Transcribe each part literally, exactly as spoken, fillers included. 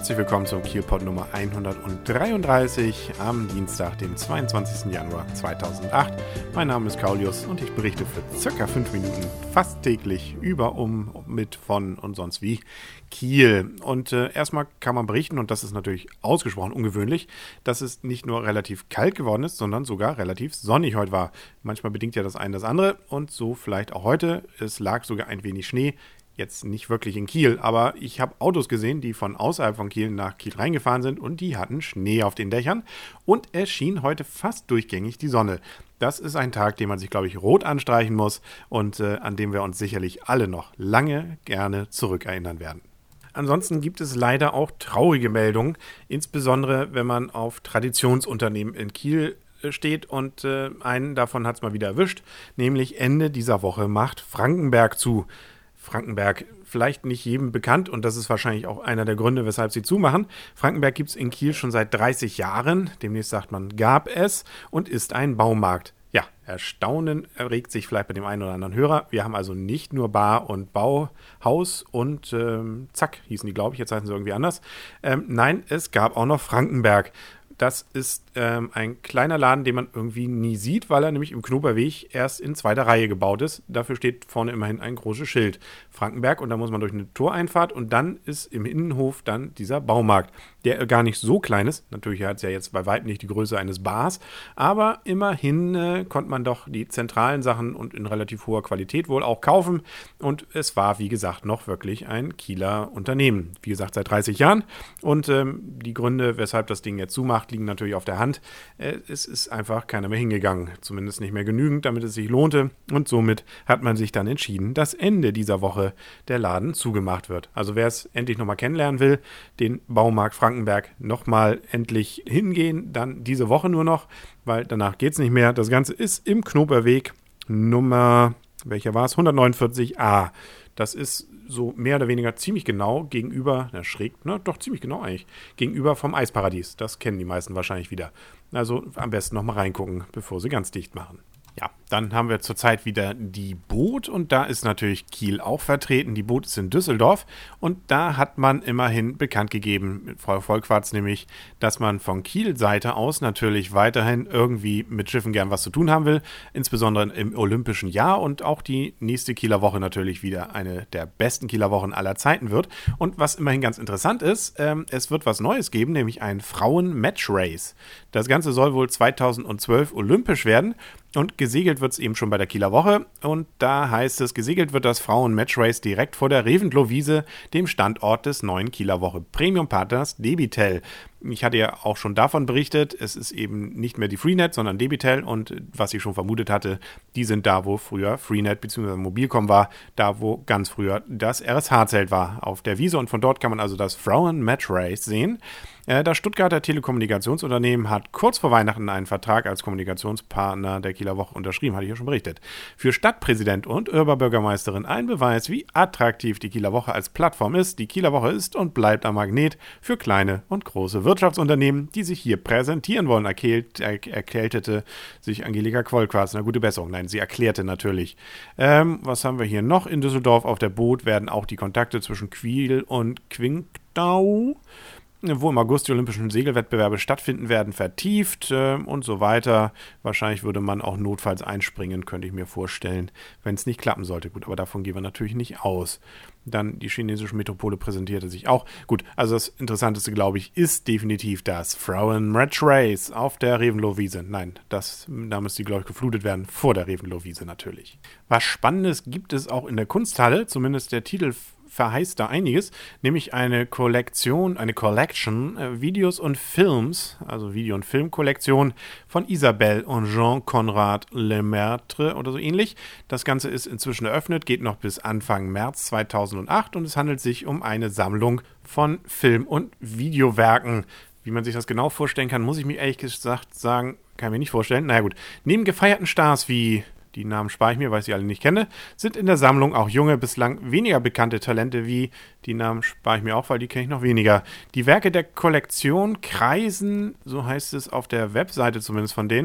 herzlich willkommen zum Kielpod Nummer hundertdreiunddreißig am Dienstag, dem zweiundzwanzigsten Januar zweitausendacht. Mein Name ist Kaulius und ich berichte für circa fünf Minuten fast täglich über, um, mit, von und sonst wie Kiel. Und äh, erstmal kann man berichten, und das ist natürlich ausgesprochen ungewöhnlich, dass es nicht nur relativ kalt geworden ist, sondern sogar relativ sonnig heute war. Manchmal bedingt ja das eine das andere und so vielleicht auch heute. Es lag sogar ein wenig Schnee. Jetzt nicht wirklich in Kiel, aber ich habe Autos gesehen, die von außerhalb von Kiel nach Kiel reingefahren sind und die hatten Schnee auf den Dächern und es schien heute fast durchgängig die Sonne. Das ist ein Tag, den man sich, glaube ich, rot anstreichen muss und äh, an dem wir uns sicherlich alle noch lange gerne zurückerinnern werden. Ansonsten gibt es leider auch traurige Meldungen, insbesondere wenn man auf Traditionsunternehmen in Kiel steht und äh, einen davon hat es mal wieder erwischt, nämlich Ende dieser Woche macht Frankenberg zu. Frankenberg, vielleicht nicht jedem bekannt und das ist wahrscheinlich auch einer der Gründe, weshalb sie zumachen. Frankenberg gibt es in Kiel schon seit dreißig Jahren, demnächst sagt man gab es und ist ein Baumarkt. Ja, Erstaunen erregt sich vielleicht bei dem einen oder anderen Hörer. Wir haben also nicht nur Bar- und Bauhaus und ähm, zack, hießen die, glaube ich, jetzt heißen sie irgendwie anders. Ähm, nein, es gab auch noch Frankenberg. Das ist ähm, ein kleiner Laden, den man irgendwie nie sieht, weil er nämlich im Knoberweg erst in zweiter Reihe gebaut ist. Dafür steht vorne immerhin ein großes Schild. Frankenberg und da muss man durch eine Toreinfahrt und dann ist im Innenhof dann dieser Baumarkt, der gar nicht so klein ist. Natürlich hat es ja jetzt bei weitem nicht die Größe eines Bars, aber immerhin äh, konnte man doch die zentralen Sachen und in relativ hoher Qualität wohl auch kaufen. Und es war, wie gesagt, noch wirklich ein Kieler Unternehmen. Wie gesagt, seit dreißig Jahren. Und ähm, die Gründe, weshalb das Ding jetzt zumacht, liegen natürlich auf der Hand. Äh, es ist einfach keiner mehr hingegangen. Zumindest nicht mehr genügend, damit es sich lohnte. Und somit hat man sich dann entschieden, dass Ende dieser Woche der Laden zugemacht wird. Also wer es endlich nochmal kennenlernen will, den Baumarkt Frankenberg nochmal endlich hingehen, dann diese Woche nur noch, weil danach geht es nicht mehr. Das Ganze ist im Knoberweg Nummer, welcher war es? hundertneunundvierzig a. Das ist so mehr oder weniger ziemlich genau gegenüber, na schräg, ne, doch ziemlich genau eigentlich, gegenüber vom Eisparadies. Das kennen die meisten wahrscheinlich wieder. Also am besten nochmal reingucken, bevor sie ganz dicht machen. Ja, dann haben wir zurzeit wieder die Boot und da ist natürlich Kiel auch vertreten. Die Boot ist in Düsseldorf und da hat man immerhin bekannt gegeben, mit Frau Volkwarts nämlich, dass man von Kiel-Seite aus natürlich weiterhin irgendwie mit Schiffen gern was zu tun haben will, insbesondere im olympischen Jahr und auch die nächste Kieler Woche natürlich wieder eine der besten Kieler Wochen aller Zeiten wird. Und was immerhin ganz interessant ist, ähm, es wird was Neues geben, nämlich ein Frauen-Match-Race. Das Ganze soll wohl zweitausendzwölf olympisch werden. Und gesegelt wird es eben schon bei der Kieler Woche. Und da heißt es, gesegelt wird das Frauen-Match-Race direkt vor der Reventlow-Wiese, dem Standort des neuen Kieler Woche Premium-Partners Debitel. Ich hatte ja auch schon davon berichtet, es ist eben nicht mehr die Freenet, sondern Debitel und was ich schon vermutet hatte, die sind da, wo früher Freenet bzw. Mobilcom war, da wo ganz früher das R S H-Zelt war auf der Wiese und von dort kann man also das Frauen-Match-Race sehen. Das Stuttgarter Telekommunikationsunternehmen hat kurz vor Weihnachten einen Vertrag als Kommunikationspartner der Kieler Woche unterschrieben, hatte ich ja schon berichtet. Für Stadtpräsident und Oberbürgermeisterin ein Beweis, wie attraktiv die Kieler Woche als Plattform ist. Die Kieler Woche ist und bleibt ein Magnet für kleine und große Wirtschaftsunternehmen. Wirtschaftsunternehmen, die sich hier präsentieren wollen, erklärt, er, erkältete sich Angelika Quolquarts. Na, gute Besserung. Nein, sie erklärte natürlich. Ähm, was haben wir hier noch? In Düsseldorf auf der Boot werden auch die Kontakte zwischen Kiel und Qingdao, wo im August die olympischen Segelwettbewerbe stattfinden werden, vertieft äh, und so weiter. Wahrscheinlich würde man auch notfalls einspringen, könnte ich mir vorstellen, wenn es nicht klappen sollte. Gut, aber davon gehen wir natürlich nicht aus. Dann die chinesische Metropole präsentierte sich auch. Gut, also das Interessanteste, glaube ich, ist definitiv das Frauen-Match-Race auf der Reventlow-Wiese. Nein, das, da müsste die, glaube ich, geflutet werden, vor der Reventlow-Wiese natürlich. Was Spannendes gibt es auch in der Kunsthalle, zumindest der Titel verheißt da einiges, nämlich eine Kollektion, eine Collection, äh, Videos und Films, also Video- und Filmkollektion von Isabelle und Jean-Conrad Lemaitre oder so ähnlich. Das Ganze ist inzwischen eröffnet, geht noch bis Anfang März zweitausendacht und es handelt sich um eine Sammlung von Film- und Videowerken. Wie man sich das genau vorstellen kann, muss ich mir ehrlich gesagt sagen, kann ich mir nicht vorstellen. Naja gut, neben gefeierten Stars wie die Namen spare ich mir, weil ich sie alle nicht kenne, sind in der Sammlung auch junge, bislang weniger bekannte Talente wie, die Namen spare ich mir auch, weil die kenne ich noch weniger. Die Werke der Kollektion kreisen, so heißt es auf der Webseite zumindest von denen,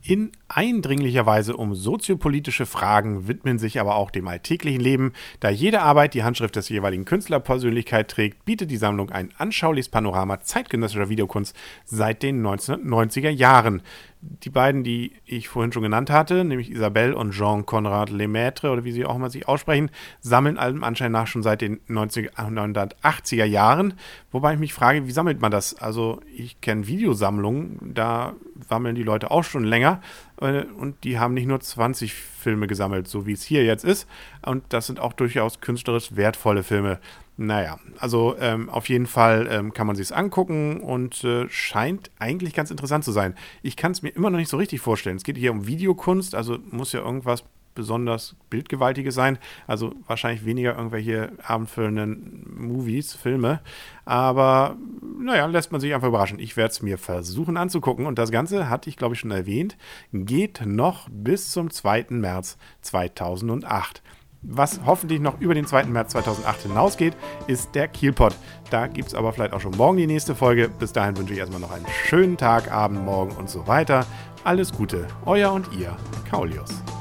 In eindringlicher Weise um soziopolitische Fragen widmen sich aber auch dem alltäglichen Leben. Da jede Arbeit die Handschrift des jeweiligen Künstlerpersönlichkeit trägt, bietet die Sammlung ein anschauliches Panorama zeitgenössischer Videokunst seit den neunzehnhundertneunziger Jahren. Die beiden, die ich vorhin schon genannt hatte, nämlich Isabelle und Jean-Conrad Lemaitre, oder wie sie auch mal sich aussprechen, sammeln allem Anschein nach schon seit den neunzehnhundertachtziger Jahren. Wobei ich mich frage, wie sammelt man das? Also ich kenne Videosammlungen, da sammeln die Leute auch schon länger. Und die haben nicht nur zwanzig Filme gesammelt, so wie es hier jetzt ist. Und das sind auch durchaus künstlerisch wertvolle Filme. Naja, also ähm, auf jeden Fall ähm, kann man sich es angucken und äh, scheint eigentlich ganz interessant zu sein. Ich kann es mir immer noch nicht so richtig vorstellen. Es geht hier um Videokunst, also muss ja irgendwas besonders Bildgewaltiges sein. Also wahrscheinlich weniger irgendwelche abendfüllenden Movies, Filme. Aber naja, lässt man sich einfach überraschen. Ich werde es mir versuchen anzugucken. Und das Ganze, hatte ich glaube ich schon erwähnt, geht noch bis zum zweiten März zweitausendacht. Was hoffentlich noch über den zweiten März zweitausendacht hinausgeht, ist der Kielpot. Da gibt es aber vielleicht auch schon morgen die nächste Folge. Bis dahin wünsche ich erstmal noch einen schönen Tag, Abend, Morgen und so weiter. Alles Gute, euer und ihr, Kaulius.